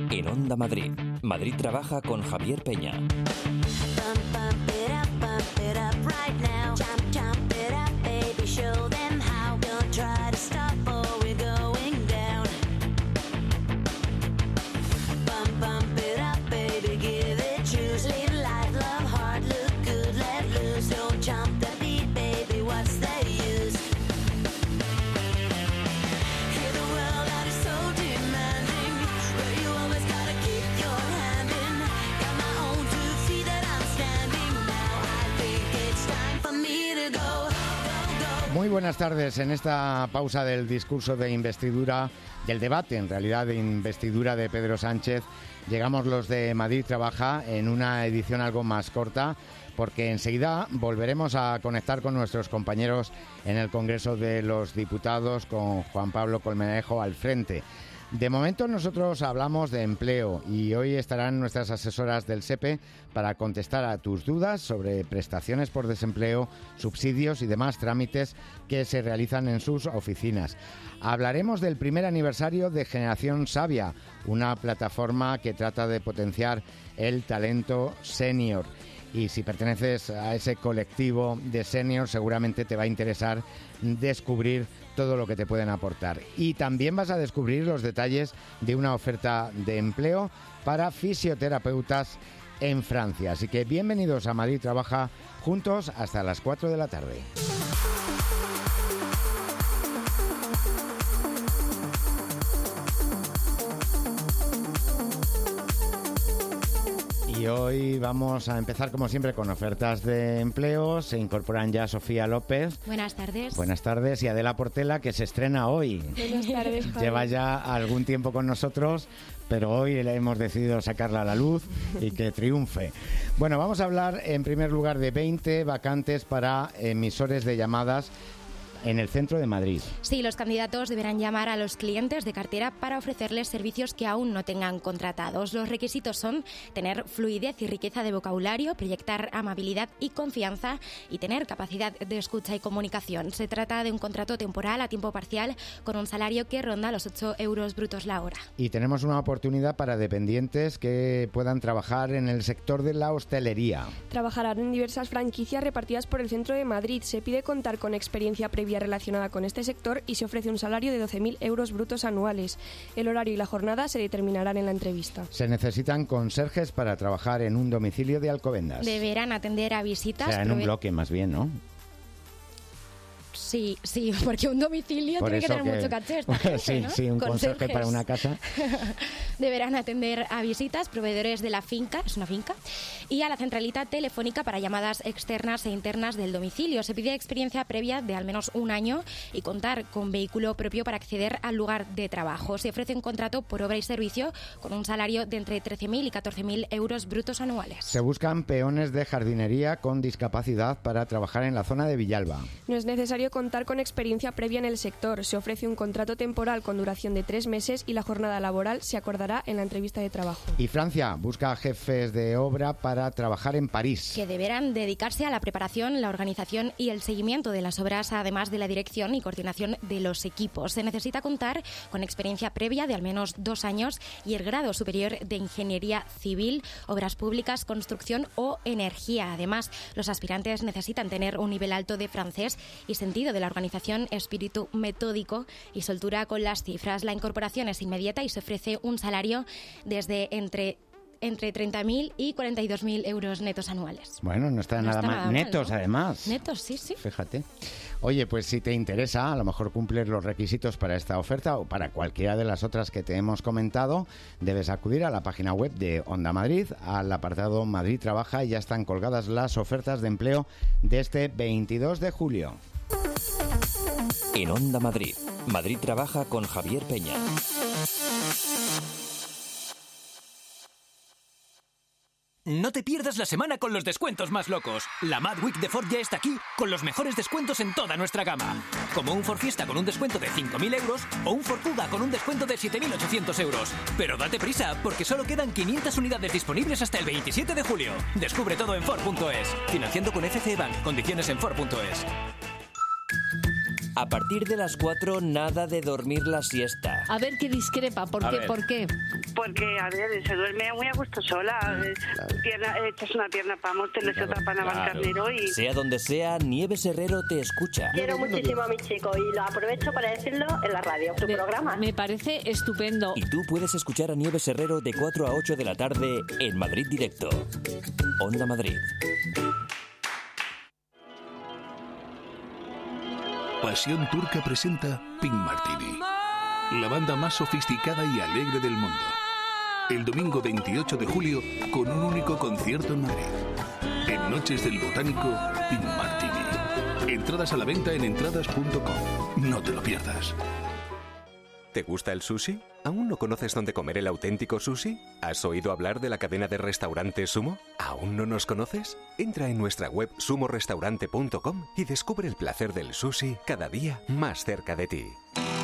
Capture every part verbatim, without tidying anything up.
En Onda Madrid, Madrid trabaja con Javier Peña. Muy buenas tardes. En esta pausa del discurso de investidura, del debate en realidad de investidura de Pedro Sánchez, llegamos los de Madrid Trabaja en una edición algo más corta, porque enseguida volveremos a conectar con nuestros compañeros en el Congreso de los Diputados, con Juan Pablo Colmenarejo al frente. De momento nosotros hablamos de empleo y hoy estarán nuestras asesoras del S E P E para contestar a tus dudas sobre prestaciones por desempleo, subsidios y demás trámites que se realizan en sus oficinas. Hablaremos del primer aniversario de Generación Sabia, una plataforma que trata de potenciar el talento senior. Y si perteneces a ese colectivo de seniors, seguramente te va a interesar descubrir todo lo que te pueden aportar. Y también vas a descubrir los detalles de una oferta de empleo para fisioterapeutas en Francia. Así que bienvenidos a Madrid Trabaja, juntos hasta las cuatro de la tarde. Y hoy vamos a empezar, como siempre, con ofertas de empleo. Se incorporan ya Sofía López. Buenas tardes. Buenas tardes. Y Adela Portela, que se estrena hoy. Buenas tardes, Javi. Lleva ya algún tiempo con nosotros, pero hoy le hemos decidido sacarla a la luz y que triunfe. Bueno, vamos a hablar en primer lugar de veinte vacantes para emisores de llamadas en el centro de Madrid. Sí, los candidatos deberán llamar a los clientes de cartera para ofrecerles servicios que aún no tengan contratados. Los requisitos son tener fluidez y riqueza de vocabulario, proyectar amabilidad y confianza y tener capacidad de escucha y comunicación. Se trata de un contrato temporal a tiempo parcial con un salario que ronda los ocho euros brutos la hora. Y tenemos una oportunidad para dependientes que puedan trabajar en el sector de la hostelería. Trabajarán en diversas franquicias repartidas por el centro de Madrid. Se pide contar con experiencia previa relacionada con este sector y se ofrece un salario de doce mil euros brutos anuales. El horario y la jornada se determinarán en la entrevista. Se necesitan conserjes para trabajar en un domicilio de Alcobendas. Deberán atender a visitas. O sea, en un prove- bloque más bien, ¿no? Sí, sí, porque un domicilio Por tiene que eso tener que- mucho caché. esta gente, sí, ¿no? sí, un conserje Conserjes. para una casa. Deberán atender a visitas, proveedores de la finca, es una finca, y a la centralita telefónica para llamadas externas e internas del domicilio. Se pide experiencia previa de al menos un año y contar con vehículo propio para acceder al lugar de trabajo. Se ofrece un contrato por obra y servicio con un salario de entre trece mil y catorce mil euros brutos anuales. Se buscan peones de jardinería con discapacidad para trabajar en la zona de Villalba. No es necesario contar con experiencia previa en el sector. Se ofrece un contrato temporal con duración de tres meses y la jornada laboral se acordará en la entrevista de trabajo. Y Francia busca jefes de obra para trabajar en París. Que deberán dedicarse a la preparación, la organización y el seguimiento de las obras, además de la dirección y coordinación de los equipos. Se necesita contar con experiencia previa de al menos dos años y el grado superior de ingeniería civil, obras públicas, construcción o energía. Además, los aspirantes necesitan tener un nivel alto de francés y sentido de la organización, espíritu metódico y soltura con las cifras. La incorporación es inmediata y se ofrece un salario desde entre entre treinta mil y cuarenta y dos mil euros netos anuales. Bueno, no está No nada está mal. nada mal, Netos, ¿no? además. Netos, sí, sí. Fíjate. Oye, pues si te interesa, a lo mejor cumplir los requisitos para esta oferta o para cualquiera de las otras que te hemos comentado, debes acudir a la página web de Onda Madrid, al apartado Madrid Trabaja, y ya están colgadas las ofertas de empleo de este veintidós de julio. En Onda Madrid, Madrid Trabaja con Javier Peña. No te pierdas la semana con los descuentos más locos. La Mad Week de Ford ya está aquí con los mejores descuentos en toda nuestra gama. Como un Ford Fiesta con un descuento de cinco mil euros o un Ford Kuga con un descuento de siete mil ochocientos euros. Pero date prisa, porque solo quedan quinientas unidades disponibles hasta el veintisiete de julio. Descubre todo en Ford punto es. Financiando con F C Bank. Condiciones en Ford punto es. A partir de las cuatro, nada de dormir la siesta. A ver qué discrepa, ¿por A qué? ver. ¿Por qué? Porque, a ver, se duerme muy a gusto sola. Pierna, echas una pierna para Montes, otra para Navalcarnero y... Sea donde sea, Nieves Herrero te escucha. Quiero muchísimo a mi chico y lo aprovecho para decirlo en la radio, tu Me- programa. Me parece estupendo. Y tú puedes escuchar a Nieves Herrero de cuatro a ocho de la tarde en Madrid Directo. Onda Madrid. Pasión Turca presenta Pink Martini, la banda más sofisticada y alegre del mundo. El domingo veintiocho de julio, con un único concierto en Madrid. En Noches del Botánico, Pink Martini. Entradas a la venta en entradas punto com. No te lo pierdas. ¿Te gusta el sushi? ¿Aún no conoces dónde comer el auténtico sushi? ¿Has oído hablar de la cadena de restaurantes Sumo? ¿Aún no nos conoces? Entra en nuestra web sumo restaurante punto com y descubre el placer del sushi cada día más cerca de ti.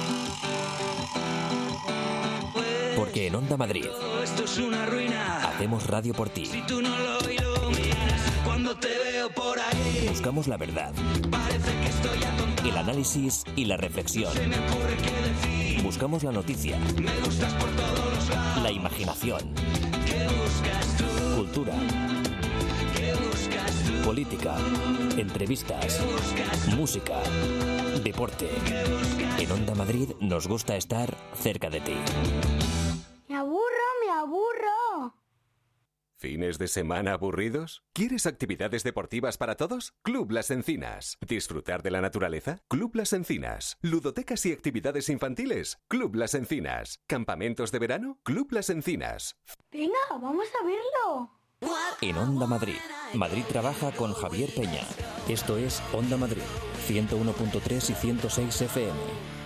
Porque en Onda Madrid Esto es una ruina. hacemos radio por ti. Si tú no lo iluminas, cuando te veo por ahí, Buscamos la verdad, parece que estoy atontado. el análisis y la reflexión. Se me ocurre qué decir. Buscamos la noticia, Me gustas por todos los lados. la imaginación, ¿Qué buscas tú? cultura, ¿Qué buscas tú? política, entrevistas, música, deporte. En Onda Madrid nos gusta estar cerca de ti. Me aburro, me aburro. ¿Fines de semana aburridos? ¿Quieres actividades deportivas para todos? Club Las Encinas. ¿Disfrutar de la naturaleza? Club Las Encinas. ¿Ludotecas y actividades infantiles? Club Las Encinas. ¿Campamentos de verano? Club Las Encinas. Venga, vamos a verlo. En Onda Madrid, Madrid trabaja con Javier Peña. Esto es Onda Madrid, ciento uno punto tres y ciento seis F M.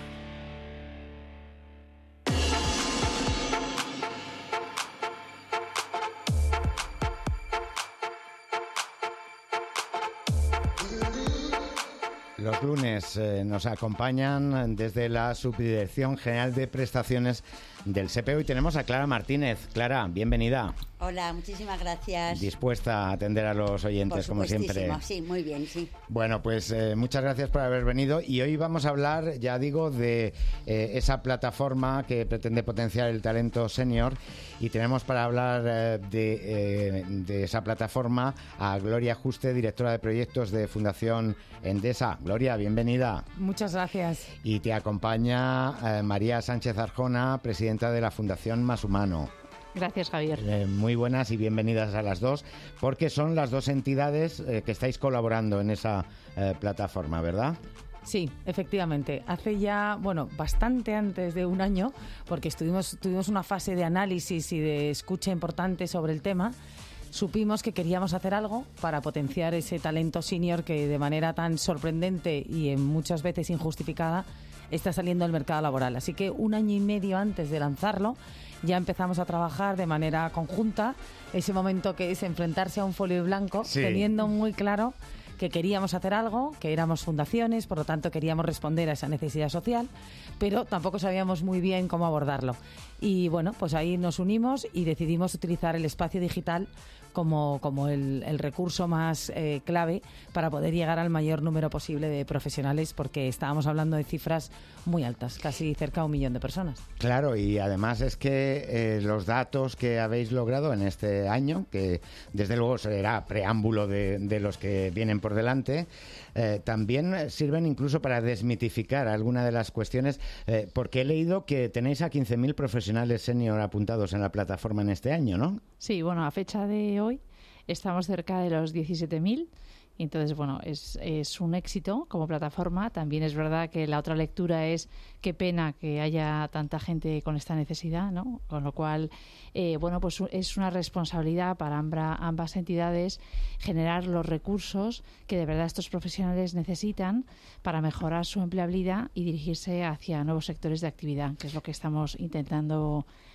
Los lunes eh, nos acompañan desde la Subdirección General de Prestaciones del S E P E. Hoy tenemos a Clara Martínez. Clara, bienvenida. Hola, muchísimas gracias. Dispuesta a atender a los oyentes, Por como siempre. Sí, muy bien, sí. Bueno, pues eh, muchas gracias por haber venido y hoy vamos a hablar, ya digo, de eh, esa plataforma que pretende potenciar el talento senior y tenemos para hablar eh, de, eh, de esa plataforma a Gloria Juste, directora de proyectos de Fundación Endesa. Gloria, bienvenida. Muchas gracias. Y te acompaña eh, María Sánchez Arjona, presidenta de la Fundación Más Humano. Gracias, Javier. Eh, muy buenas y bienvenidas a las dos, porque son las dos entidades eh, que estáis colaborando en esa eh, plataforma, ¿verdad? Sí, efectivamente. Hace ya, bueno, bastante antes de un año, porque estuvimos, tuvimos una fase de análisis y de escucha importante sobre el tema, supimos que queríamos hacer algo para potenciar ese talento senior que de manera tan sorprendente y en muchas veces injustificada está saliendo al mercado laboral. Así que un año y medio antes de lanzarlo ya empezamos a trabajar de manera conjunta, ese momento que es enfrentarse a un folio blanco, sí, teniendo muy claro que queríamos hacer algo, que éramos fundaciones, por lo tanto queríamos responder a esa necesidad social, pero tampoco sabíamos muy bien cómo abordarlo. Y bueno, pues ahí nos unimos y decidimos utilizar el espacio digital como, como el, el recurso más eh, clave para poder llegar al mayor número posible de profesionales, porque estábamos hablando de cifras muy altas, casi cerca de un millón de personas. Claro, y además es que eh, los datos que habéis logrado en este año, que desde luego será preámbulo de, de los que vienen por delante, eh, también sirven incluso para desmitificar alguna de las cuestiones, eh, porque he leído que tenéis a quince mil profesionales senior apuntados en la plataforma en este año, ¿no? Sí, bueno, a fecha de hoy estamos cerca de los diecisiete mil. Y entonces, bueno, es, es un éxito como plataforma. También es verdad que la otra lectura es qué pena que haya tanta gente con esta necesidad, ¿no? Con lo cual, eh, bueno, pues es una responsabilidad para ambra, ambas entidades generar los recursos que de verdad estos profesionales necesitan para mejorar su empleabilidad y dirigirse hacia nuevos sectores de actividad, que es lo que estamos intentando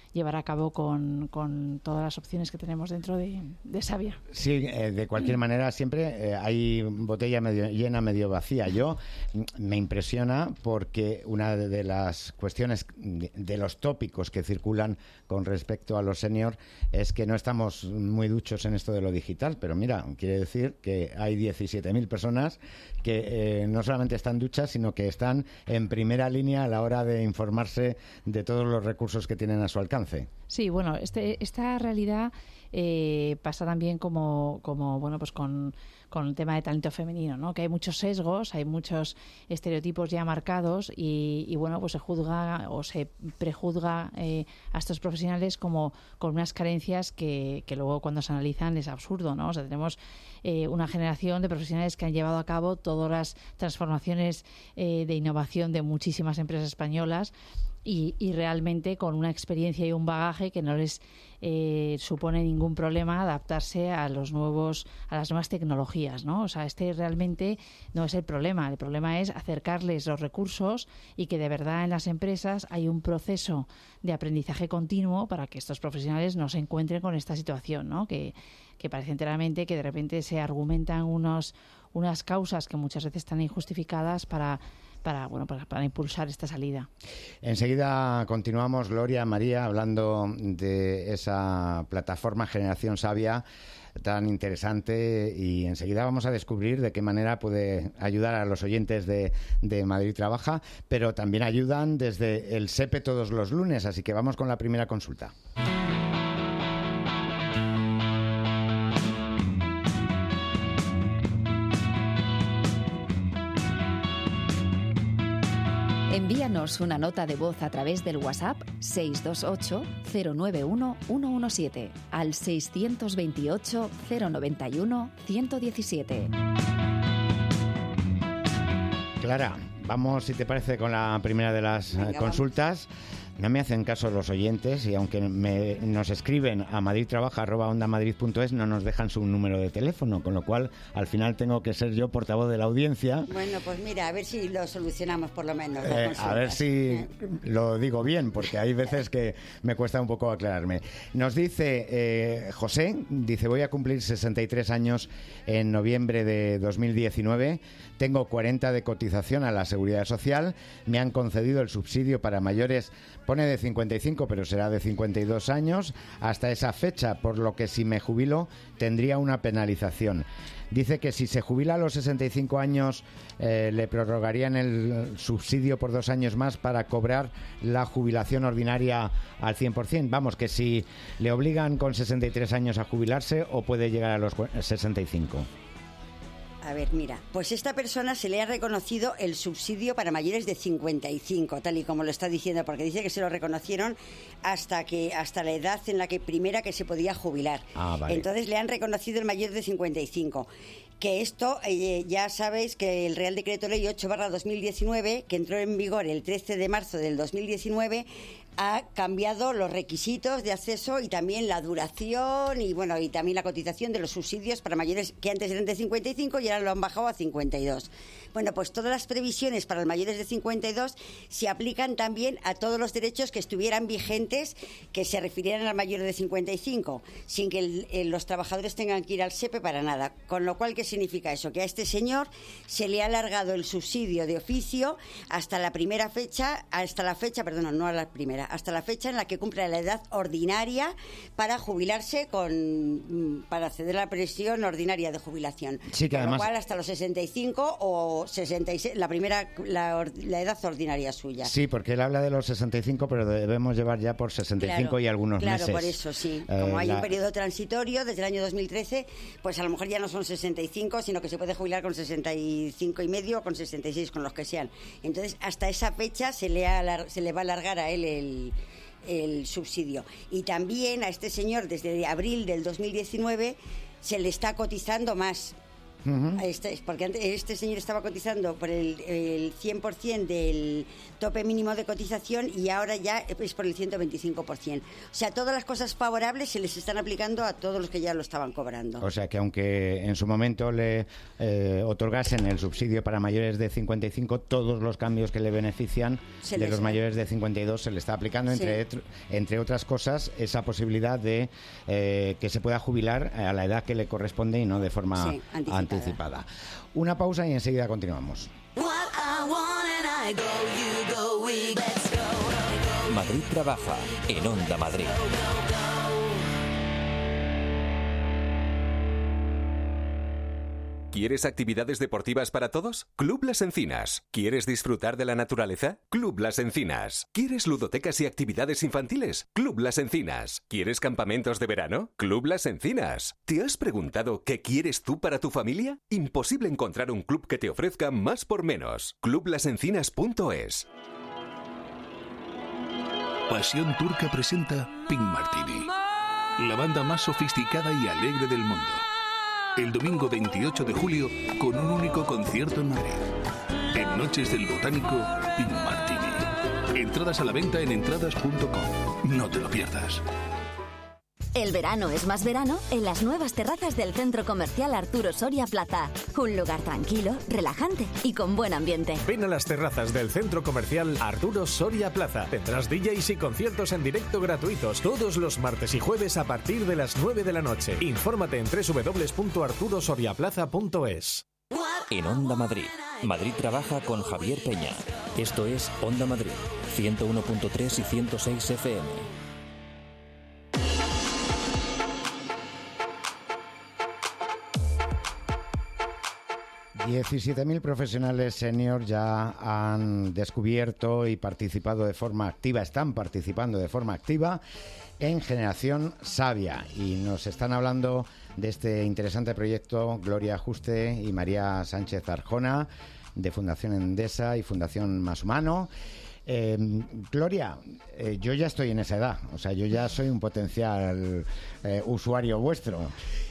llevar a cabo con, con todas las opciones que tenemos dentro de, de Savia. Sí, eh, de cualquier manera siempre eh, hay botella medio llena, medio vacía. Yo me impresiona porque una de las cuestiones, de, de los tópicos que circulan con respecto a los seniors es que no estamos muy duchos en esto de lo digital, pero mira, quiere decir que hay diecisiete mil personas que eh, no solamente están duchas, sino que están en primera línea a la hora de informarse de todos los recursos que tienen a su alcance. Sí, bueno, este, esta realidad eh, pasa también como, como bueno, pues con, con el tema de talento femenino, ¿no? Que hay muchos sesgos, hay muchos estereotipos ya marcados y, y bueno, pues se juzga o se prejuzga eh, a estos profesionales como con unas carencias que, que luego cuando se analizan es absurdo, ¿no? O sea, tenemos eh, una generación de profesionales que han llevado a cabo todas las transformaciones eh, de innovación de muchísimas empresas españolas. Y, y realmente con una experiencia y un bagaje que no les eh, supone ningún problema adaptarse a los nuevos a las nuevas tecnologías, ¿no? O sea, este realmente no es el problema. El problema es acercarles los recursos y que de verdad en las empresas hay un proceso de aprendizaje continuo para que estos profesionales no se encuentren con esta situación, ¿no? Que, que parece enteramente que de repente se argumentan unos, unas causas que muchas veces están injustificadas para para bueno para, para impulsar esta salida. Enseguida continuamos, Gloria, María, hablando de esa plataforma Generación Savia tan interesante, y enseguida vamos a descubrir de qué manera puede ayudar a los oyentes de, de Madrid Trabaja, pero también ayudan desde el SEPE todos los lunes, así que vamos con la primera consulta. Envíanos una nota de voz a través del WhatsApp seis dos ocho, cero nueve uno, uno uno siete al seiscientos veintiocho, cero noventa y uno, ciento diecisiete. Clara, vamos, si te parece, con la primera de las Venga, consultas. Vamos. No me hacen caso los oyentes y aunque me, nos escriben a madridtrabaja arroba ondamadrid punto es, no nos dejan su número de teléfono, con lo cual al final tengo que ser yo portavoz de la audiencia. Bueno, pues mira, a ver si lo solucionamos por lo menos. Eh, a ver si lo digo bien, porque hay veces que me cuesta un poco aclararme. Nos dice eh, José, dice, voy a cumplir sesenta y tres años en noviembre de dos mil diecinueve, tengo cuarenta de cotización a la Seguridad Social, me han concedido el subsidio para mayores, pone de cincuenta y cinco, pero será de cincuenta y dos años hasta esa fecha, por lo que si me jubilo tendría una penalización. Dice que si se jubila a los sesenta y cinco años eh, le prorrogarían el subsidio por dos años más para cobrar la jubilación ordinaria al cien por ciento. Vamos, que si le obligan con sesenta y tres años a jubilarse o puede llegar a los sesenta y cinco. A ver, mira, pues esta persona se le ha reconocido el subsidio para mayores de cincuenta y cinco, tal y como lo está diciendo, porque dice que se lo reconocieron hasta que hasta la edad en la que primera que se podía jubilar. Ah, vale. Entonces le han reconocido el mayor de cincuenta y cinco. Que esto, eh, ya sabéis que el Real Decreto Ley ocho barra dos mil diecinueve, que entró en vigor el trece de marzo del dos mil diecinueve, ha cambiado los requisitos de acceso y también la duración y bueno y también la cotización de los subsidios para mayores que antes eran de cincuenta y cinco y ahora lo han bajado a cincuenta y dos. Bueno, pues todas las previsiones para los mayores de cincuenta y dos se aplican también a todos los derechos que estuvieran vigentes que se refirieran al mayor de cincuenta y cinco, sin que el, el, los trabajadores tengan que ir al SEPE para nada. Con lo cual, ¿qué significa eso? Que a este señor se le ha alargado el subsidio de oficio hasta la primera fecha, hasta la fecha, perdón, no a la primera, hasta la fecha en la que cumpla la edad ordinaria para jubilarse con para acceder a la pensión ordinaria de jubilación. Sí, que con además... lo cual hasta los sesenta y cinco o sesenta y seis, la primera la, la edad ordinaria suya. Sí, porque él habla de los sesenta y cinco, pero debemos llevar ya por sesenta y cinco claro, y algunos claro, meses. Claro, por eso sí. Eh, Como hay la... un periodo transitorio desde el año dos mil trece, pues a lo mejor ya no son sesenta y cinco, sino que se puede jubilar con sesenta y cinco y medio o con sesenta y seis, con los que sean. Entonces, hasta esa fecha se le, alar- se le va a alargar a él el el subsidio. Y también a este señor desde abril del dos mil diecinueve se le está cotizando más, Uh-huh. Este, porque antes, este señor estaba cotizando por el, el cien por ciento del tope mínimo de cotización y ahora ya es por el ciento veinticinco por ciento. O sea, todas las cosas favorables se les están aplicando a todos los que ya lo estaban cobrando. O sea, que aunque en su momento le eh, otorgasen el subsidio para mayores de cincuenta y cinco, todos los cambios que le benefician se de les... los mayores de cincuenta y dos se le está aplicando, entre, sí. entre otras cosas, esa posibilidad de eh, que se pueda jubilar a la edad que le corresponde y no de forma sí, anticipada. anticipada. Una pausa y enseguida continuamos. Madrid trabaja en Onda Madrid. ¿Quieres actividades deportivas para todos? Club Las Encinas. ¿Quieres disfrutar de la naturaleza? Club Las Encinas. ¿Quieres ludotecas y actividades infantiles? Club Las Encinas. ¿Quieres campamentos de verano? Club Las Encinas. ¿Te has preguntado qué quieres tú para tu familia? Imposible encontrar un club que te ofrezca más por menos. club las encinas punto es. Pasión Turca presenta Pink Martini, la banda más sofisticada y alegre del mundo. El domingo veintiocho de julio, con un único concierto en Madrid. En Noches del Botánico, Pink Martini. Entradas a la venta en entradas punto com. No te lo pierdas. El verano es más verano en las nuevas terrazas del Centro Comercial Arturo Soria Plaza. Un lugar tranquilo, relajante y con buen ambiente. Ven a las terrazas del Centro Comercial Arturo Soria Plaza. Tendrás D Js y conciertos en directo gratuitos todos los martes y jueves a partir de las nueve de la noche. Infórmate en doble u doble u doble u punto arturo soria plaza punto es. En Onda Madrid, Madrid trabaja con Javier Peña. Esto es Onda Madrid, ciento uno punto tres y ciento seis F M. diecisiete mil profesionales senior ya han descubierto y participado de forma activa, están participando de forma activa en Generación Sabia. Y nos están hablando de este interesante proyecto Gloria Juste y María Sánchez Arjona, de Fundación Endesa y Fundación Más Humano. Eh, Gloria, eh, yo ya estoy en esa edad, o sea, yo ya soy un potencial eh, usuario vuestro.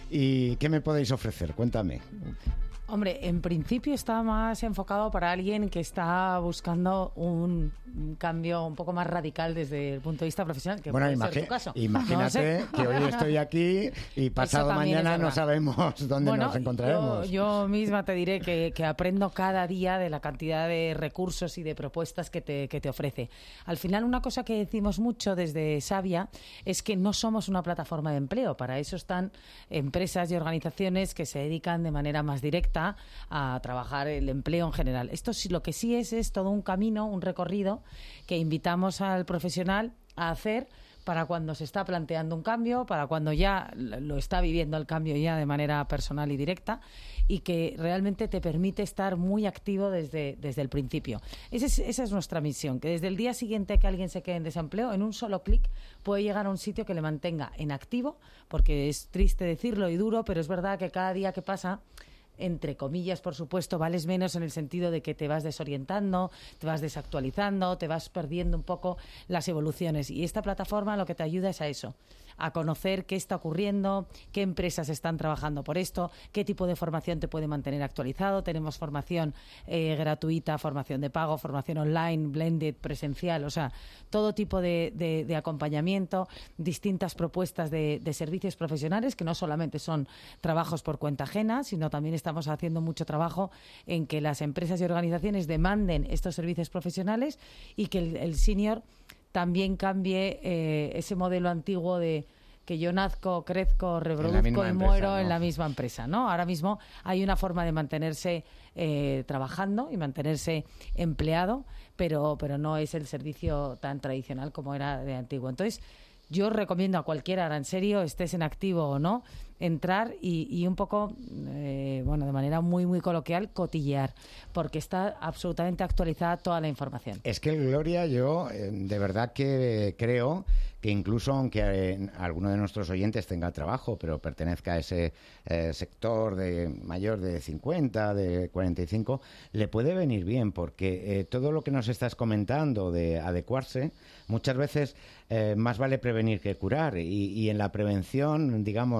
¿Y qué me podéis ofrecer? Cuéntame. Hombre, en principio está más enfocado para alguien que está buscando un, un cambio un poco más radical desde el punto de vista profesional, que bueno, puede imagi- ser tu caso. Imagínate no sé. que hoy estoy aquí y pasado mañana no sabemos dónde bueno, nos encontraremos. Yo, yo misma te diré que, que aprendo cada día de la cantidad de recursos y de propuestas que te, que te ofrece. Al final, una cosa que decimos mucho desde Sabia es que no somos una plataforma de empleo. Para eso están empresas y organizaciones que se dedican de manera más directa a trabajar el empleo en general. Esto sí, lo que sí es es todo un camino, un recorrido que invitamos al profesional a hacer para cuando se está planteando un cambio, para cuando ya lo está viviendo el cambio ya de manera personal y directa, y que realmente te permite estar muy activo desde, desde el principio. Esa es, esa es nuestra misión, que desde el día siguiente que alguien se quede en desempleo, en un solo clic puede llegar a un sitio que le mantenga en activo, porque es triste decirlo y duro, pero es verdad que cada día que pasa, entre comillas, por supuesto, vales menos en el sentido de que te vas desorientando, te vas desactualizando, te vas perdiendo un poco las evoluciones. Y esta plataforma lo que te ayuda es a eso, a conocer qué está ocurriendo, qué empresas están trabajando por esto, qué tipo de formación te puede mantener actualizado. Tenemos formación eh, gratuita, formación de pago, formación online, blended, presencial, o sea, todo tipo de, de, de acompañamiento, distintas propuestas de, de servicios profesionales que no solamente son trabajos por cuenta ajena, sino también estamos haciendo mucho trabajo en que las empresas y organizaciones demanden estos servicios profesionales y que el, el senior también cambie eh, ese modelo antiguo de que yo nazco, crezco, reproduzco y muero empresa, ¿no? en la misma empresa, ¿no? Ahora mismo hay una forma de mantenerse eh, trabajando y mantenerse empleado, pero, pero no es el servicio tan tradicional como era de antiguo. Entonces, yo recomiendo a cualquiera, ahora en serio, estés en activo o no, entrar y, y un poco, eh, bueno, de manera muy, muy coloquial, cotillear, porque está absolutamente actualizada toda la información. Es que, Gloria, yo eh, de verdad que creo que incluso aunque eh, alguno de nuestros oyentes tenga trabajo, pero pertenezca a ese eh, sector de mayor de cincuenta, de cuarenta y cinco, le puede venir bien, porque eh, todo lo que nos estás comentando de adecuarse, muchas veces eh, más vale prevenir que curar, y, y en la prevención, digamos, de que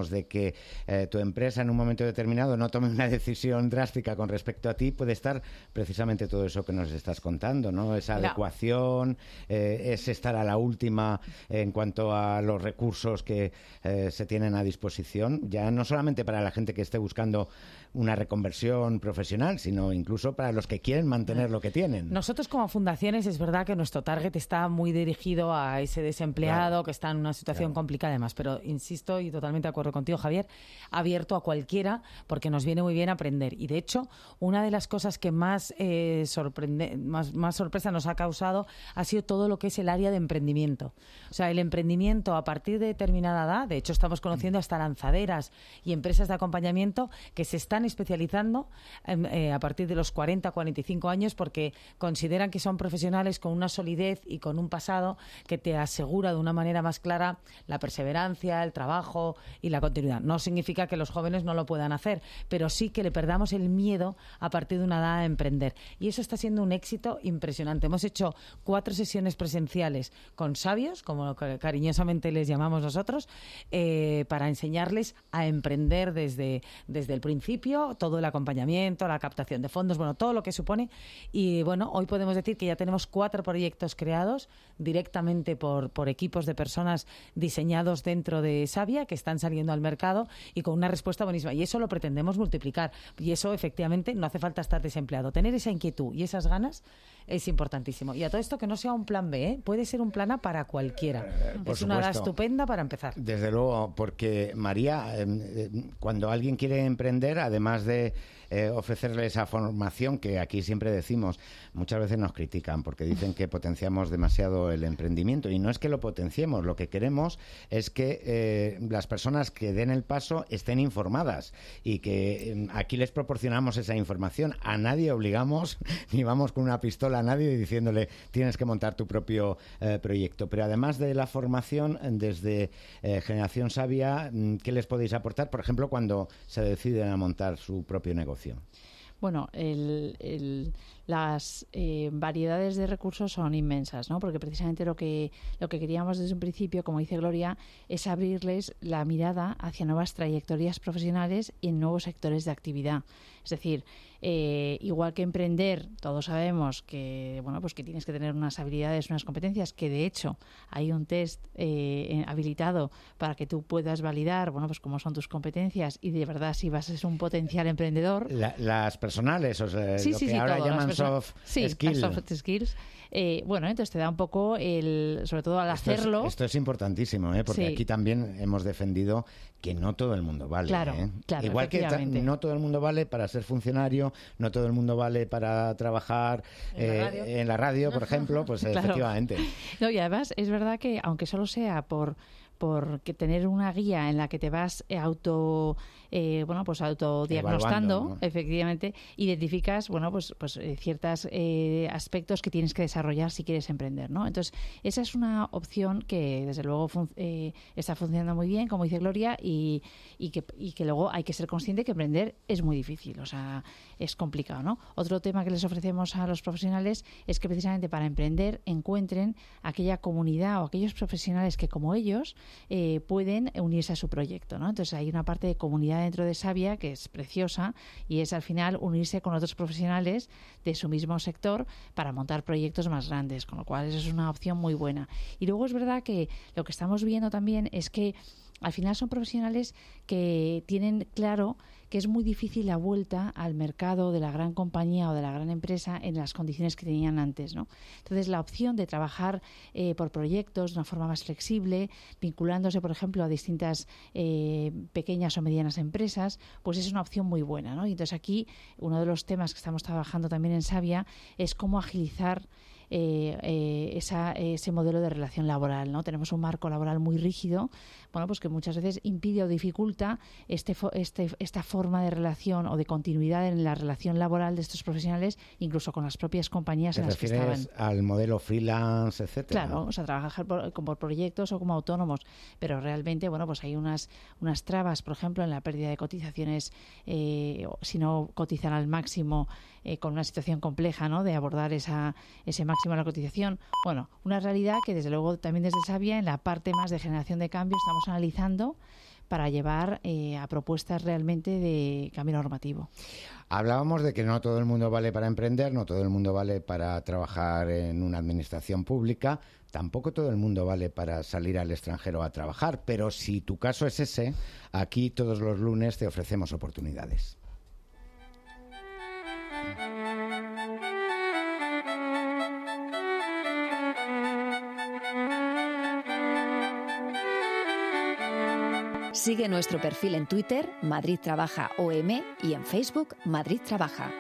que eh, tu empresa en un momento determinado no tome una decisión drástica con respecto a ti, puede estar precisamente todo eso que nos estás contando, ¿no? Esa Mira. adecuación, eh, es estar a la última en cuanto a los recursos que eh, se tienen a disposición, ya no solamente para la gente que esté buscando una reconversión profesional, sino incluso para los que quieren mantener lo que tienen. Nosotros como fundaciones es verdad que nuestro target está muy dirigido a ese desempleado claro. que está en una situación claro. complicada además, pero insisto y totalmente de acuerdo contigo, Javier, abierto a cualquiera porque nos viene muy bien aprender. Y de hecho, una de las cosas que más, eh, sorprende, más, más sorpresa nos ha causado ha sido todo lo que es el área de emprendimiento. O sea, el emprendimiento a partir de determinada edad, de hecho estamos conociendo hasta lanzaderas y empresas de acompañamiento que se están especializando eh, a partir de los cuarenta, cuarenta y cinco años porque consideran que son profesionales con una solidez y con un pasado que te asegura de una manera más clara la perseverancia, el trabajo y la continuidad. No significa que los jóvenes no lo puedan hacer, pero sí que le perdamos el miedo a partir de una edad a emprender. Y eso está siendo un éxito impresionante. Hemos hecho cuatro sesiones presenciales con sabios, como cariñosamente les llamamos nosotros, eh, para enseñarles a emprender desde, desde el principio, todo el acompañamiento, la captación de fondos, bueno, todo lo que supone. Y bueno, hoy podemos decir que ya tenemos cuatro proyectos creados directamente por, por equipos de personas diseñados dentro de Savia que están saliendo al mercado y con una respuesta buenísima. Y eso lo pretendemos multiplicar. Y eso, efectivamente, no hace falta estar desempleado. Tener esa inquietud y esas ganas es importantísimo. Y a todo esto que no sea un plan B, ¿eh? Puede ser un plan A para cualquiera. Eh, es una edad estupenda para empezar. Desde luego, porque María, eh, eh, cuando alguien quiere emprender, además de eh, ofrecerle esa formación que aquí siempre decimos, muchas veces nos critican porque dicen que potenciamos demasiado el emprendimiento y no es que lo potenciemos, lo que queremos es que eh, las personas que den el paso estén informadas y que eh, aquí les proporcionamos esa información. A nadie obligamos ni vamos con una pistola a nadie diciéndole tienes que montar tu propio eh, proyecto, pero además de la formación desde eh, Generación Savia, ¿qué les podéis aportar, por ejemplo, cuando se deciden a montar su propio negocio? Bueno, el, el, las eh, variedades de recursos son inmensas, ¿no? Porque precisamente lo que lo que queríamos desde un principio, como dice Gloria, es abrirles la mirada hacia nuevas trayectorias profesionales y en nuevos sectores de actividad. Es decir, eh, igual que emprender, todos sabemos que bueno, pues que tienes que tener unas habilidades, unas competencias, que de hecho hay un test eh, habilitado para que tú puedas validar, bueno, pues cómo son tus competencias y de verdad si vas a ser un potencial emprendedor. La, las personales, o sea, sí, lo sí, que sí, ahora todo, llaman perso- soft sí, skills. soft skills. Eh, bueno, entonces te da un poco el, sobre todo al esto hacerlo. Es, esto es importantísimo, ¿eh? Porque sí. aquí también hemos defendido que no todo el mundo vale. Claro, ¿eh? claro, Igual que ta- no todo el mundo vale para ser funcionario, no todo el mundo vale para trabajar en, eh, la, radio. en la radio, por ejemplo, pues Claro. efectivamente. No, y además es verdad que aunque solo sea por por que tener una guía en la que te vas auto eh, bueno pues autodiagnostando, Evaluando, ¿no? Efectivamente identificas bueno pues pues eh, ciertos eh, aspectos que tienes que desarrollar si quieres emprender, ¿no? Entonces esa es una opción que desde luego fun- eh, está funcionando muy bien, como dice Gloria, y, y que y que luego hay que ser consciente que emprender es muy difícil, o sea, es complicado, ¿no? Otro tema que les ofrecemos a los profesionales es que precisamente para emprender encuentren aquella comunidad o aquellos profesionales que como ellos Eh, pueden unirse a su proyecto, ¿no? Entonces hay una parte de comunidad dentro de Savia que es preciosa y es al final unirse con otros profesionales de su mismo sector para montar proyectos más grandes, con lo cual eso es una opción muy buena. Y luego es verdad que lo que estamos viendo también es que al final son profesionales que tienen claro que es muy difícil la vuelta al mercado de la gran compañía o de la gran empresa en las condiciones que tenían antes, ¿no? Entonces, la opción de trabajar eh, por proyectos de una forma más flexible, vinculándose, por ejemplo, a distintas eh, pequeñas o medianas empresas, pues es una opción muy buena, ¿no? Y entonces aquí, uno de los temas que estamos trabajando también en Savia es cómo agilizar Eh, eh, esa, ese modelo de relación laboral, ¿no? Tenemos un marco laboral muy rígido, bueno, pues que muchas veces impide o dificulta este, este, esta forma de relación o de continuidad en la relación laboral de estos profesionales, incluso con las propias compañías en las que estaban. ¿Te refieres al modelo freelance, etcétera? Claro, o sea, trabajar por, por proyectos o como autónomos, pero realmente, bueno, pues hay unas, unas trabas, por ejemplo, en la pérdida de cotizaciones, eh, si no cotizan al máximo, eh, con una situación compleja, ¿no? De abordar esa, ese máximo máxima la cotización. Bueno, una realidad que desde luego también desde Savia, en la parte más de generación de cambio, estamos analizando para llevar eh, a propuestas realmente de cambio normativo. Hablábamos de que no todo el mundo vale para emprender, no todo el mundo vale para trabajar en una administración pública, tampoco todo el mundo vale para salir al extranjero a trabajar, pero si tu caso es ese, aquí todos los lunes te ofrecemos oportunidades. Sigue nuestro perfil en Twitter, Madrid Trabaja O M, y en Facebook, Madrid Trabaja.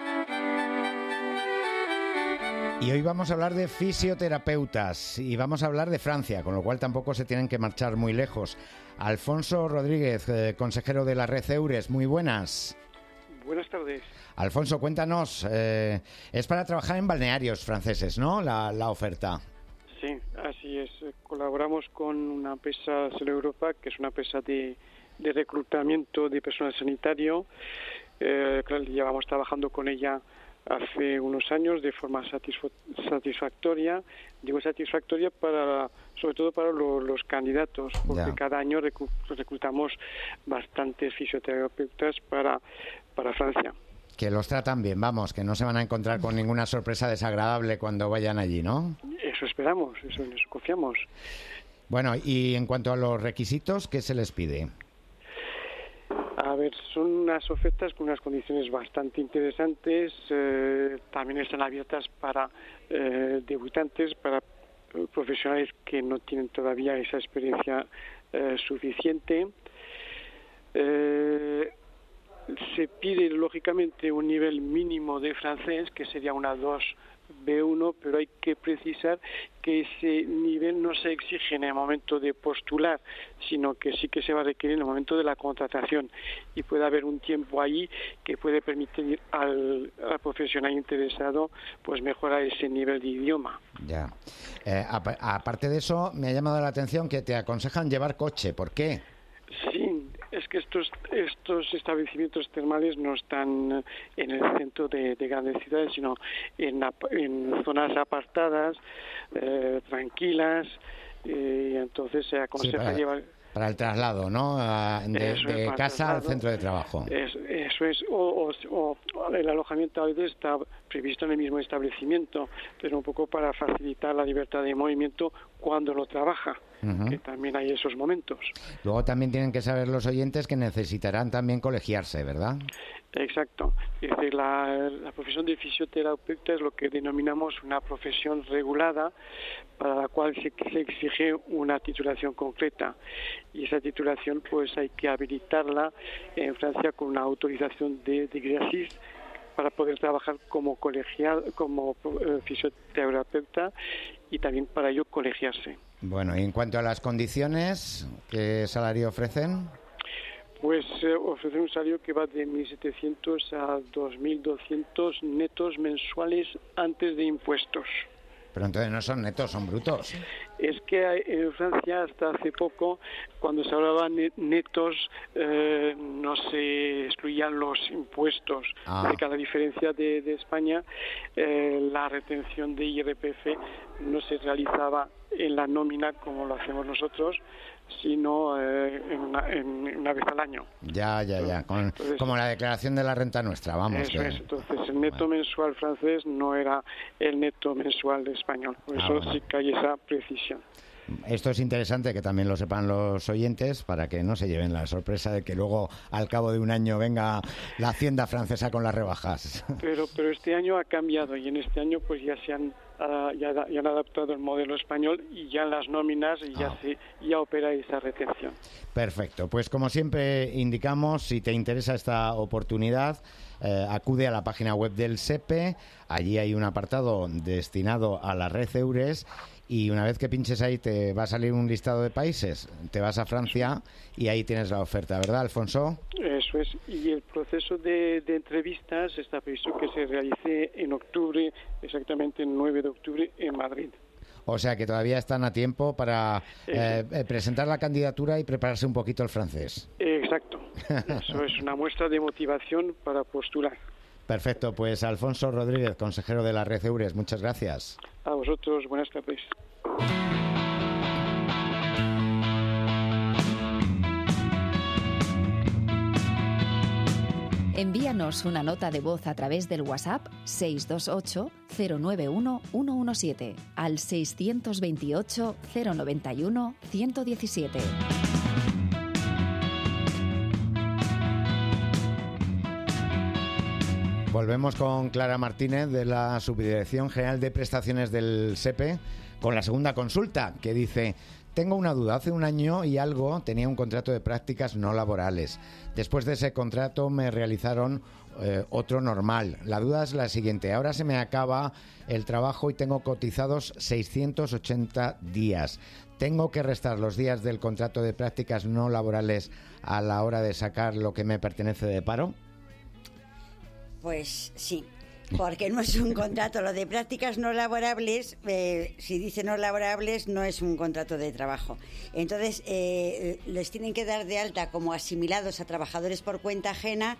Y hoy vamos a hablar de fisioterapeutas y vamos a hablar de Francia, con lo cual tampoco se tienen que marchar muy lejos. Alfonso Rodríguez, eh, consejero de la red Eures, muy buenas. Buenas tardes. Alfonso, cuéntanos, eh, es para trabajar en balnearios franceses, ¿no?, la, la oferta. Sí, así es. Colaboramos con una empresa Selo Europa, que es una empresa de, de reclutamiento de personal sanitario. Eh, claro, llevamos trabajando con ella hace unos años de forma satisf- satisfactoria. Digo satisfactoria para, sobre todo para lo, los candidatos, porque ya. cada año reclu- reclutamos bastantes fisioterapeutas para, para Francia. Que los tratan bien, vamos, que no se van a encontrar con ninguna sorpresa desagradable cuando vayan allí, ¿no? Eso esperamos, eso nos confiamos. Bueno, y en cuanto a los requisitos, ¿qué se les pide? A ver, son unas ofertas con unas condiciones bastante interesantes. Eh, también están abiertas para eh, debutantes, para eh, profesionales que no tienen todavía esa experiencia eh, suficiente. Eh, se pide, lógicamente, un nivel mínimo de francés, que sería una dos B uno, pero hay que precisar que ese nivel no se exige en el momento de postular, sino que sí que se va a requerir en el momento de la contratación, y puede haber un tiempo ahí que puede permitir al, al profesional interesado pues mejorar ese nivel de idioma. Ya. Eh, ap- aparte de eso, me ha llamado la atención que te aconsejan llevar coche. ¿Por qué? Sí, es que estos estos establecimientos termales no están en el centro de, de grandes ciudades, sino en, en zonas apartadas, eh, tranquilas, y entonces se aconseja sí, para, llevar... Para el traslado, ¿no? A, de, de casa al centro de trabajo. Es, eso es, o, o, o el alojamiento a veces está previsto en el mismo establecimiento, pero un poco para facilitar la libertad de movimiento cuando lo trabaja. Uh-huh. Que también hay esos momentos. Luego también tienen que saber los oyentes que necesitarán también colegiarse, ¿verdad? Exacto. Es decir, la, la profesión de fisioterapeuta es lo que denominamos una profesión regulada, para la cual se, se exige una titulación concreta, y esa titulación pues hay que habilitarla en Francia con una autorización de, de Grassis para poder trabajar como colegiado, como eh, fisioterapeuta, y también para ello colegiarse. Bueno, y en cuanto a las condiciones, ¿qué salario ofrecen? Pues eh, ofrecen un salario que va de mil setecientos a dos mil doscientos netos mensuales antes de impuestos. Pero entonces no son netos, son brutos. Es que en Francia hasta hace poco, cuando se hablaba netos, eh, no se excluían los impuestos. Ah. De cada diferencia de, de España, eh, la retención de I R P F no se realizaba en la nómina como lo hacemos nosotros, sino eh, en, una, en una vez al año. Ya, ya, ya. Con, entonces, como la declaración de la renta nuestra, vamos. Eso que... es. Entonces, el neto bueno. mensual francés no era el neto mensual español. Por eso ah, bueno. sí que hay esa precisión. Esto es interesante que también lo sepan los oyentes, para que no se lleven la sorpresa de que luego al cabo de un año venga la Hacienda francesa con las rebajas. Pero, pero este año ha cambiado, y en este año pues ya se han Uh, ya, ya han adaptado el modelo español, y ya en las nóminas y ya, ah. se, ya opera esa retención. Perfecto. Pues como siempre indicamos, si te interesa esta oportunidad, eh, acude a la página web del S E P E. Allí hay un apartado destinado a la red Eures, y una vez que pinches ahí te va a salir un listado de países. Te vas a Francia y ahí tienes la oferta, ¿verdad, Alfonso? Eso es. Y el proceso de, de entrevistas está previsto que se realice en octubre, exactamente el nueve de octubre, en Madrid. O sea que todavía están a tiempo para eh, presentar la candidatura y prepararse un poquito el francés. Exacto. Eso es una muestra de motivación para postular. Perfecto. Pues Alfonso Rodríguez, consejero de la red Eures, muchas gracias. A vosotros, buenas tardes. Envíanos una nota de voz a través del WhatsApp seis dos ocho, cero nueve uno, uno uno siete al seiscientos veintiocho, cero noventa y uno, ciento diecisiete. Volvemos con Clara Martínez de la Subdirección General de Prestaciones del SEPE con la segunda consulta que dice: tengo una duda. Hace un año y algo tenía un contrato de prácticas no laborales. Después de ese contrato me realizaron eh, otro normal. La duda es la siguiente. Ahora se me acaba el trabajo y tengo cotizados seiscientos ochenta días. ¿Tengo que restar los días del contrato de prácticas no laborales a la hora de sacar lo que me pertenece de paro? Pues sí, porque no es un contrato. Lo de prácticas no laborables, eh, si dice no laborables, no es un contrato de trabajo. Entonces, eh, les tienen que dar de alta como asimilados a trabajadores por cuenta ajena,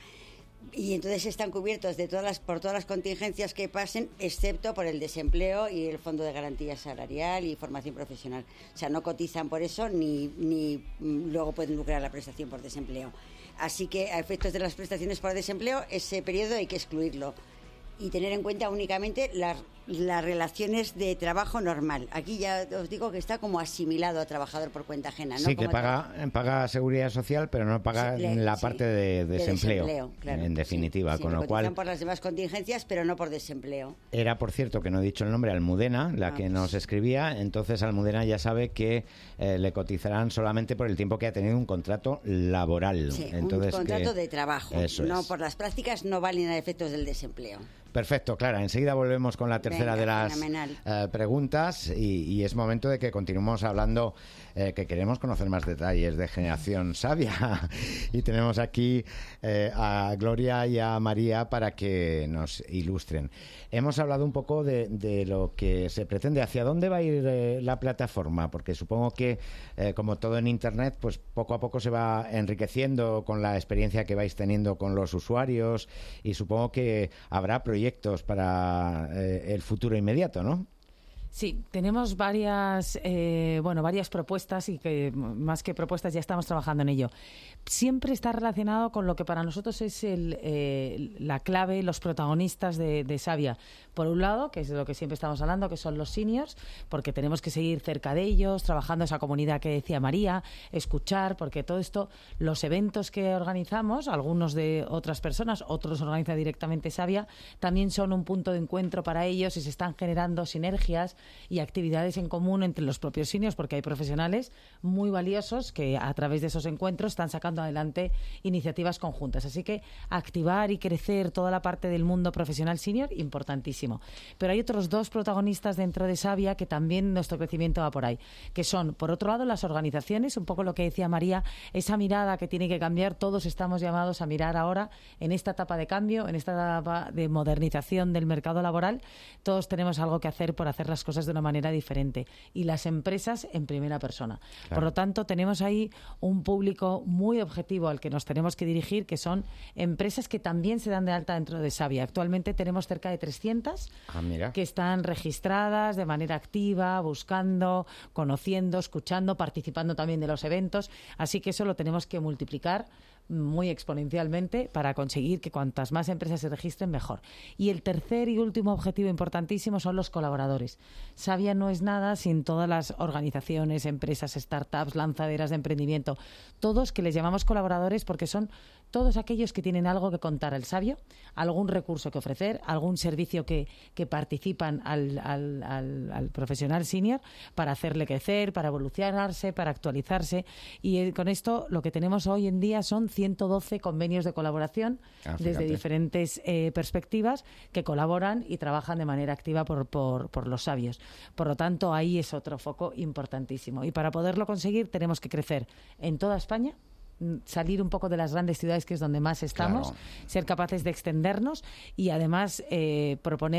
y entonces están cubiertos de todas las, por todas las contingencias que pasen, excepto por el desempleo y el Fondo de Garantía Salarial y Formación Profesional. O sea, no cotizan por eso ni, ni luego pueden lucrar la prestación por desempleo. Así que a efectos de las prestaciones por desempleo, ese periodo hay que excluirlo y tener en cuenta únicamente las, las relaciones de trabajo normal. Aquí ya os digo que está como asimilado a trabajador por cuenta ajena, ¿no? Sí, como que paga, paga seguridad social, pero no paga sí, le, la sí, parte de, de desempleo, desempleo claro, en definitiva. Sí, con sí, lo cual por las demás contingencias, pero no por desempleo. Era, por cierto, que no he dicho el nombre, Almudena, la ah, que nos escribía. Entonces Almudena ya sabe que eh, le cotizarán solamente por el tiempo que ha tenido un contrato laboral. Sí, Entonces, un contrato que, de trabajo. No, es. Por las prácticas no valen a efectos del desempleo. Perfecto, Clara. Enseguida volvemos con la tercera Venga, de las eh, preguntas y, y es momento de que continuemos hablando, eh, que queremos conocer más detalles de Generación Sabia. Y tenemos aquí eh, a Gloria y a María para que nos ilustren. Hemos hablado un poco de, de lo que se pretende. ¿Hacia dónde va a ir eh, la plataforma? Porque supongo que, eh, como todo en Internet, pues poco a poco se va enriqueciendo con la experiencia que vais teniendo con los usuarios y supongo que habrá proyectos proyectos para eh, el futuro inmediato, ¿no? Sí, tenemos varias, eh, bueno, varias propuestas y que más que propuestas ya estamos trabajando en ello. Siempre está relacionado con lo que para nosotros es el, eh, la clave, los protagonistas de, de Sabia. Por un lado, que es de lo que siempre estamos hablando, que son los seniors, porque tenemos que seguir cerca de ellos, trabajando esa comunidad que decía María, escuchar, porque todo esto, los eventos que organizamos, algunos de otras personas, otros organiza directamente Sabia, también son un punto de encuentro para ellos y se están generando sinergias y actividades en común entre los propios seniors, porque hay profesionales muy valiosos que a través de esos encuentros están sacando adelante iniciativas conjuntas. Así que activar y crecer toda la parte del mundo profesional senior, importantísimo. Pero hay otros dos protagonistas dentro de Sabia que también nuestro crecimiento va por ahí, que son, por otro lado, las organizaciones, un poco lo que decía María, esa mirada que tiene que cambiar. Todos estamos llamados a mirar ahora, en esta etapa de cambio, en esta etapa de modernización del mercado laboral, todos tenemos algo que hacer por hacer las cosas de una manera diferente, y las empresas en primera persona. Claro. Por lo tanto, tenemos ahí un público muy objetivo al que nos tenemos que dirigir, que son empresas que también se dan de alta dentro de Sabia. Actualmente tenemos cerca de trescientas ah, mira. que están registradas de manera activa, buscando, conociendo, escuchando, participando también de los eventos. Así que eso lo tenemos que multiplicar muy exponencialmente para conseguir que cuantas más empresas se registren, mejor. Y el tercer y último objetivo importantísimo son los colaboradores. Sabia no es nada sin todas las organizaciones, empresas, startups, lanzaderas de emprendimiento, todos que les llamamos colaboradores porque son todos aquellos que tienen algo que contar al sabio, algún recurso que ofrecer, algún servicio que, que participan al, al, al, al profesional senior para hacerle crecer, para evolucionarse, para actualizarse. Y eh, con esto lo que tenemos hoy en día son ciento doce convenios de colaboración ah, desde diferentes eh, perspectivas que colaboran y trabajan de manera activa por, por, por los sabios. Por lo tanto, ahí es otro foco importantísimo. Y para poderlo conseguir tenemos que crecer en toda España, salir un poco de las grandes ciudades, que es donde más estamos, claro. ser capaces de extendernos y además eh, proponer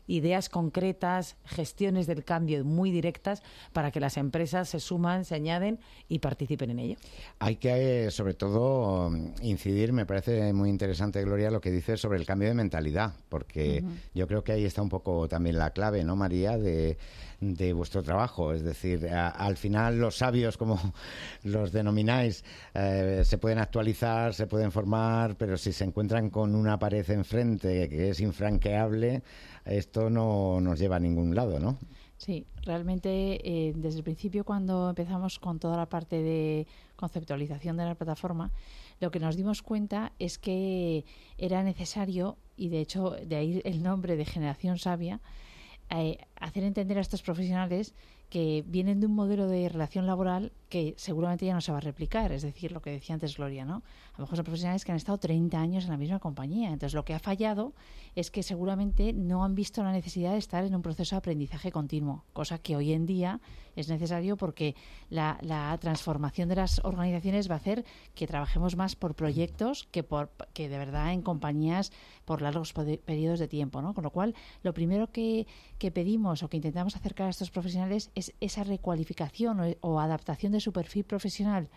ideas concretas, gestiones del cambio muy directas para que las empresas se suman, se añaden y participen en ello. Hay que, sobre todo, incidir, me parece muy interesante, Gloria, lo que dices sobre el cambio de mentalidad, porque uh-huh. yo creo que ahí está un poco también la clave, ¿no, María?, de, de vuestro trabajo. Es decir, a, al final los sabios, como los denomináis, eh, se pueden actualizar, se pueden formar, pero si se encuentran con una pared enfrente que es infranqueable, esto no nos lleva a ningún lado, ¿no? Sí, realmente eh, desde el principio, cuando empezamos con toda la parte de conceptualización de la plataforma, lo que nos dimos cuenta es que era necesario, y de hecho de ahí el nombre de Generación Sabia, eh, hacer entender a estos profesionales que vienen de un modelo de relación laboral que seguramente ya no se va a replicar. Es decir, lo que decía antes Gloria, ¿no? A lo mejor son profesionales que han estado treinta años en la misma compañía. Entonces, lo que ha fallado es que seguramente no han visto la necesidad de estar en un proceso de aprendizaje continuo, cosa que hoy en día es necesario porque la, la transformación de las organizaciones va a hacer que trabajemos más por proyectos que por que de verdad en compañías por largos periodos de tiempo, ¿no? Con lo cual, lo primero que, que pedimos o que intentamos acercar a estos profesionales es esa recualificación o, o adaptación de su perfil profesional,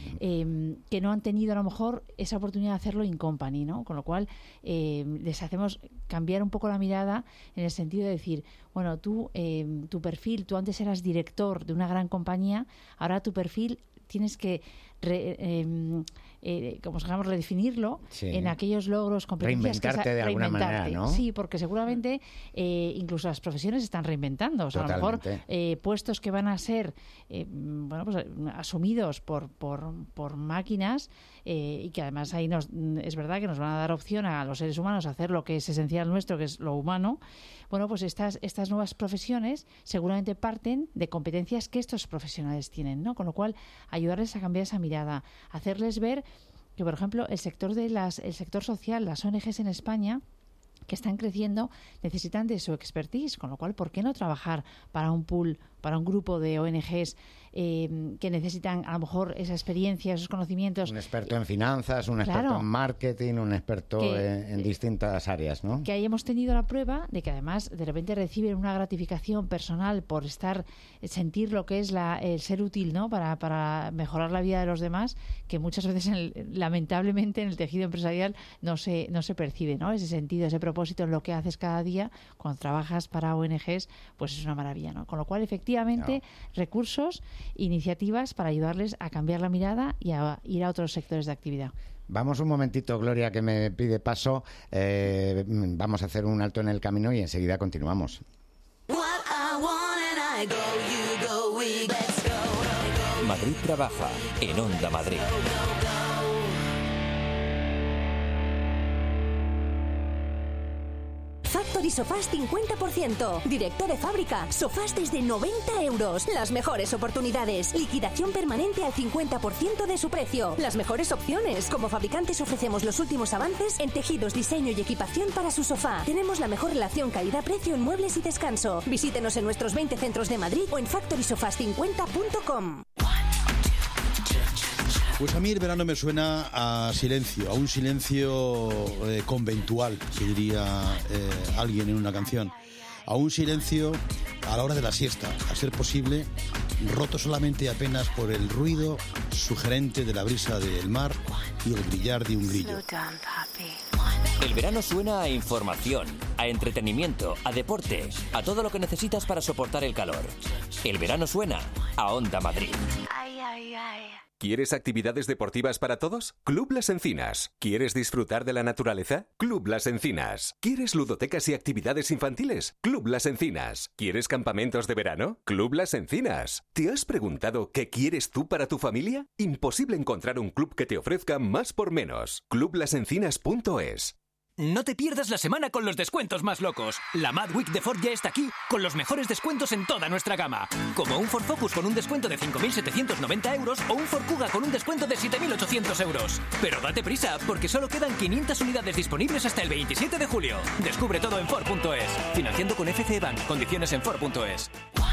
eh, que no han tenido a lo mejor esa oportunidad de hacerlo in company, ¿no? Con lo cual eh, les hacemos cambiar un poco la mirada en el sentido de decir, bueno, tú, eh, tu perfil, tú antes eras director de una gran compañía, ahora tu perfil tienes que re, eh, eh, como digamos, redefinirlo sí. en aquellos logros, competencias. Reinventarte que, de alguna manera, ¿no? Sí, porque seguramente eh, incluso las profesiones están reinventando. O sea, a lo mejor eh, puestos que van a ser eh, bueno, pues, asumidos por, por, por máquinas eh, y que además ahí nos, es verdad que nos van a dar opción a los seres humanos a hacer lo que es esencial nuestro, que es lo humano. Bueno, pues estas, estas nuevas profesiones seguramente parten de competencias que estos profesionales tienen, ¿no? Con lo cual, ayudarles a cambiar esa mirada, hacerles ver que, por ejemplo, el sector de las, el sector social, las O N Ges en España, que están creciendo, necesitan de su expertise, con lo cual, ¿por qué no trabajar para un pool, para un grupo de O N Ges eh, que necesitan a lo mejor esa experiencia, esos conocimientos? Un experto en finanzas, un experto claro, en marketing, un experto que, en, en distintas áreas, ¿no? Que ahí hemos tenido la prueba de que además de repente reciben una gratificación personal por estar, sentir lo que es la, el ser útil, ¿no? Para, para mejorar la vida de los demás, que muchas veces en el, lamentablemente en el tejido empresarial no se, no se percibe, ¿no? Ese sentido, ese propósito en lo que haces cada día cuando trabajas para O N Ges, pues es una maravilla, ¿no? Con lo cual, efectivamente, no. recursos, iniciativas para ayudarles a cambiar la mirada y a ir a otros sectores de actividad. Vamos un momentito, Gloria, que me pide paso. Eh, vamos a hacer un alto en el camino y enseguida continuamos. Madrid trabaja en Onda Madrid. Factory Sofás cincuenta por ciento. Directo de fábrica. Sofás desde noventa euros. Las mejores oportunidades. Liquidación permanente al cincuenta por ciento de su precio. Las mejores opciones. Como fabricantes ofrecemos los últimos avances en tejidos, diseño y equipación para su sofá. Tenemos la mejor relación calidad-precio en muebles y descanso. Visítenos en nuestros veinte centros de Madrid o en factory sofás cincuenta punto com. Pues a mí el verano me suena a silencio, a un silencio eh, conventual, que diría eh, alguien en una canción. A un silencio a la hora de la siesta, a ser posible, roto solamente apenas por el ruido sugerente de la brisa del mar y el brillar de un grillo. El verano suena a información, a entretenimiento, a deporte, a todo lo que necesitas para soportar el calor. El verano suena a Onda Madrid. Ay, ay, ay. ¿Quieres actividades deportivas para todos? Club Las Encinas. ¿Quieres disfrutar de la naturaleza? Club Las Encinas. ¿Quieres ludotecas y actividades infantiles? Club Las Encinas. ¿Quieres campamentos de verano? Club Las Encinas. ¿Te has preguntado qué quieres tú para tu familia? Imposible encontrar un club que te ofrezca más por menos. club las encinas punto es. No te pierdas la semana con los descuentos más locos. La Mad Week de Ford ya está aquí con los mejores descuentos en toda nuestra gama. Como un Ford Focus con un descuento de cinco mil setecientos noventa euros o un Ford Kuga con un descuento de siete mil ochocientos euros. Pero date prisa, porque solo quedan quinientas unidades disponibles hasta el veintisiete de julio. Descubre todo en Ford punto es. Financiando con F C Bank. Condiciones en Ford punto es.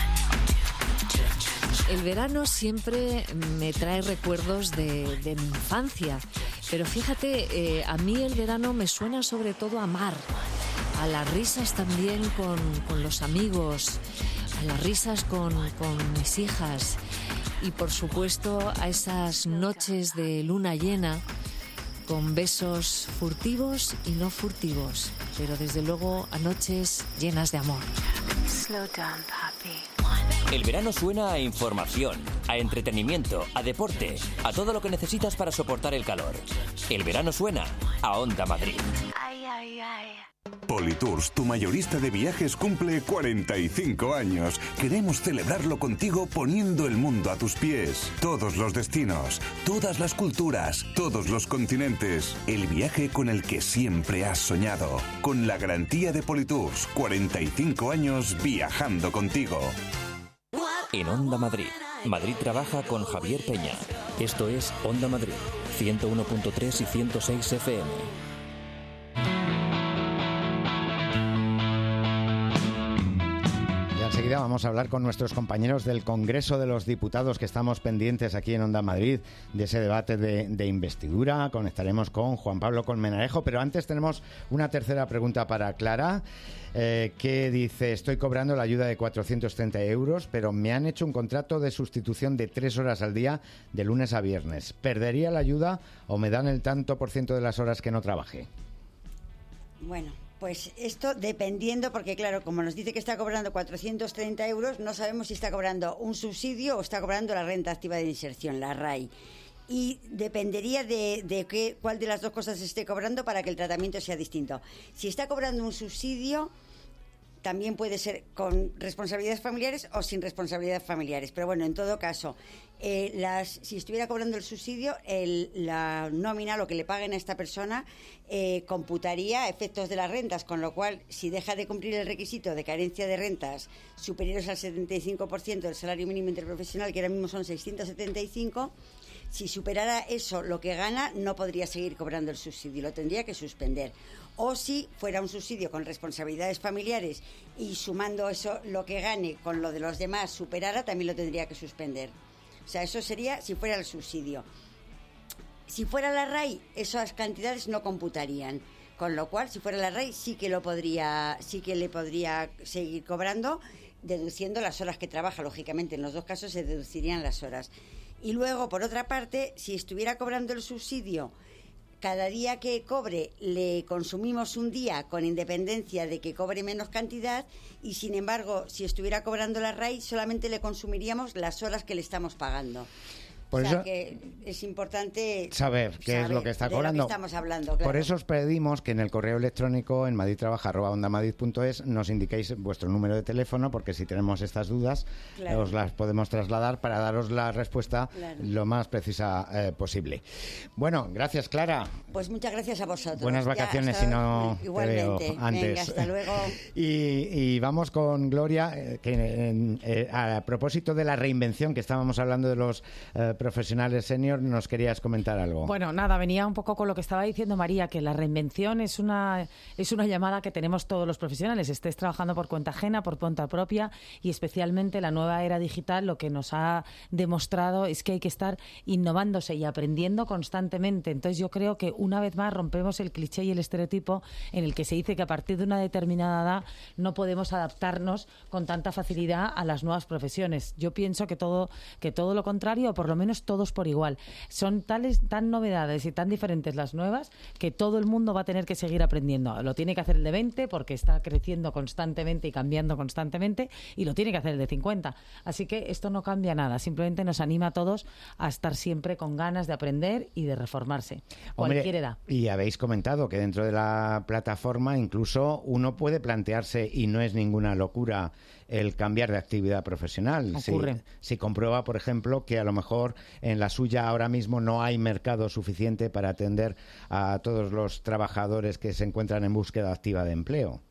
El verano siempre me trae recuerdos de, de mi infancia, pero fíjate, eh, a mí el verano me suena sobre todo a mar. a las risas también con, con los amigos, a las risas con, con mis hijas y por supuesto a esas noches de luna llena con besos furtivos y no furtivos, pero desde luego a noches llenas de amor. Slow down, papi. El verano suena a información, a entretenimiento, a deporte, a todo lo que necesitas para soportar el calor. El verano suena a Onda Madrid. Ay, ay, ay. Politours, tu mayorista de viajes, cumple cuarenta y cinco años. Queremos celebrarlo contigo poniendo el mundo a tus pies. Todos los destinos, todas las culturas, todos los continentes. El viaje con el que siempre has soñado. Con la garantía de Politours, cuarenta y cinco años viajando contigo. En Onda Madrid, Madrid trabaja con Javier Peña. Esto es Onda Madrid, ciento uno punto tres y ciento seis F M. Enseguida vamos a hablar con nuestros compañeros del Congreso de los Diputados, que estamos pendientes aquí en Onda Madrid de ese debate de, de investidura. Conectaremos con Juan Pablo Colmenarejo, pero antes tenemos una tercera pregunta para Clara, eh, que dice: estoy cobrando la ayuda de cuatrocientos treinta euros, pero me han hecho un contrato de sustitución de tres horas al día de lunes a viernes. ¿Perdería la ayuda o me dan el tanto por ciento de las horas que no trabajé? Bueno, pues esto dependiendo, porque claro, como nos dice que está cobrando cuatrocientos treinta euros, no sabemos si está cobrando un subsidio o está cobrando la renta activa de inserción, la R A I. Y dependería de, de qué, cuál de las dos cosas esté cobrando para que el tratamiento sea distinto. Si está cobrando un subsidio, también puede ser con responsabilidades familiares o sin responsabilidades familiares. Pero bueno, en todo caso, eh, las, si estuviera cobrando el subsidio, el, la nómina, lo que le paguen a esta persona, eh, computaría efectos de las rentas, con lo cual, si deja de cumplir el requisito de carencia de rentas superiores al setenta y cinco por ciento del salario mínimo interprofesional, que ahora mismo son seiscientos setenta y cinco, si superara eso lo que gana, no podría seguir cobrando el subsidio, lo tendría que suspender. O si fuera un subsidio con responsabilidades familiares y sumando eso, lo que gane con lo de los demás superara, también lo tendría que suspender. O sea, eso sería si fuera el subsidio. Si fuera la R A I, esas cantidades no computarían. Con lo cual, si fuera la R A I, sí que lo podría, sí que le podría seguir cobrando, deduciendo las horas que trabaja. Lógicamente, en los dos casos se deducirían las horas. Y luego, por otra parte, si estuviera cobrando el subsidio, cada día que cobre le consumimos un día, con independencia de que cobre menos cantidad, y sin embargo, si estuviera cobrando la R A I, solamente le consumiríamos las horas que le estamos pagando. Por o sea eso, que es importante saber qué saber es lo que está de cobrando. Lo que estamos hablando, claro. Por eso os pedimos que en el correo electrónico en madridtrabaja arroba ondamadrid punto es nos indiquéis vuestro número de teléfono, porque si tenemos estas dudas, claro, os las podemos trasladar para daros la respuesta, claro, lo más precisa eh, posible. Bueno, gracias, Clara. Pues muchas gracias a vosotros. Buenas vacaciones, si no te veo antes. Venga, hasta luego. y, y vamos con Gloria, eh, que eh, eh, a propósito de la reinvención, que estábamos hablando de los eh, profesionales senior, nos querías comentar algo. Bueno, nada, venía un poco con lo que estaba diciendo María, que la reinvención es una es una llamada que tenemos todos los profesionales, estés trabajando por cuenta ajena, por cuenta propia, y especialmente la nueva era digital lo que nos ha demostrado es que hay que estar innovándose y aprendiendo constantemente. Entonces yo creo que una vez más rompemos el cliché y el estereotipo en el que se dice que a partir de una determinada edad no podemos adaptarnos con tanta facilidad a las nuevas profesiones. Yo pienso que todo que todo lo contrario, o por lo menos todos por igual. Son tales tan novedades y tan diferentes las nuevas que todo el mundo va a tener que seguir aprendiendo. Lo tiene que hacer el de veinte porque está creciendo constantemente y cambiando constantemente, y lo tiene que hacer el de cincuenta. Así que esto no cambia nada, simplemente nos anima a todos a estar siempre con ganas de aprender y de reformarse. Hombre, cualquier edad. Y habéis comentado que dentro de la plataforma incluso uno puede plantearse, y no es ninguna locura, el cambiar de actividad profesional. Ocurre. Si, si comprueba, por ejemplo, que a lo mejor en la suya ahora mismo no hay mercado suficiente para atender a todos los trabajadores que se encuentran en búsqueda activa de empleo.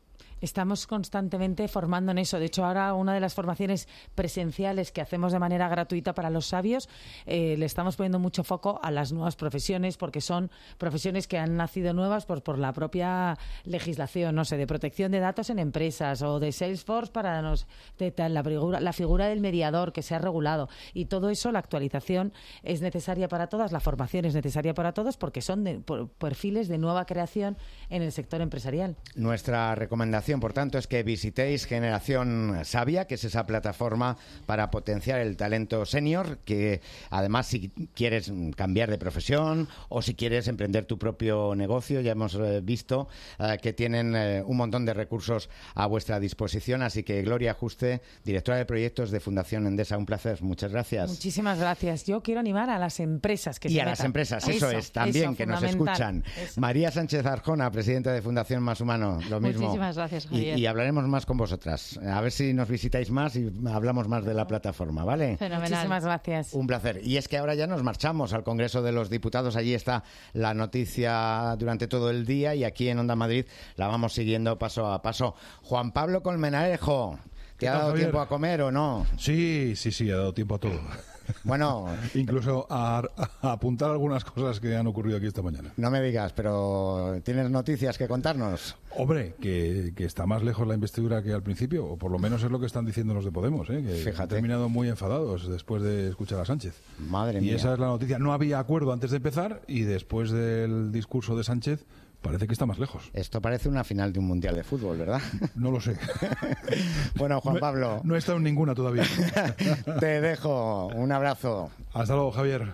Estamos constantemente formando en eso. De hecho, ahora una de las formaciones presenciales que hacemos de manera gratuita para los sabios, eh, le estamos poniendo mucho foco a las nuevas profesiones, porque son profesiones que han nacido nuevas por, por la propia legislación, no sé, de protección de datos en empresas o de Salesforce para nos, de tal, la, figura, la figura del mediador que se ha regulado. Y todo eso, la actualización es necesaria para todas, la formación es necesaria para todos, porque son de, por, perfiles de nueva creación en el sector empresarial. Nuestra recomendación, por tanto, es que visitéis Generación Sabia, que es esa plataforma para potenciar el talento senior, que además si quieres cambiar de profesión o si quieres emprender tu propio negocio, ya hemos eh, visto eh, que tienen eh, un montón de recursos a vuestra disposición. Así que Gloria Juste, directora de proyectos de Fundación Endesa, un placer. Muchas gracias. Muchísimas gracias. Yo quiero animar a las empresas que y se a metan. las empresas, eso, eso es, también, eso, que nos escuchan. Eso. María Sánchez Arjona, presidenta de Fundación Más Humano, lo mismo. Muchísimas gracias, Javier. Y, y hablaremos más con vosotras. A ver si nos visitáis más y hablamos más de la plataforma, ¿vale? Fenomenal. Muchísimas gracias. Un placer. Y es que ahora ya nos marchamos al Congreso de los Diputados. Allí está la noticia durante todo el día y aquí en Onda Madrid la vamos siguiendo paso a paso. Juan Pablo Colmenarejo, ¿te ha dado Javier? tiempo a comer o no? Sí, sí, sí, ha dado tiempo a todo. Bueno, incluso a, a apuntar algunas cosas que han ocurrido aquí esta mañana. No me digas, pero ¿tienes noticias que contarnos? Hombre, que, que está más lejos la investidura que al principio, o por lo menos es lo que están diciendo los de Podemos, ¿eh? Que Fíjate. han terminado muy enfadados después de escuchar a Sánchez. Madre y mía. Y esa es la noticia. No había acuerdo antes de empezar y después del discurso de Sánchez parece que está más lejos. Esto parece una final de un mundial de fútbol, ¿verdad? No lo sé. Bueno, Juan Pablo. No, no he estado en ninguna todavía. Te dejo. Un abrazo. Hasta luego, Javier.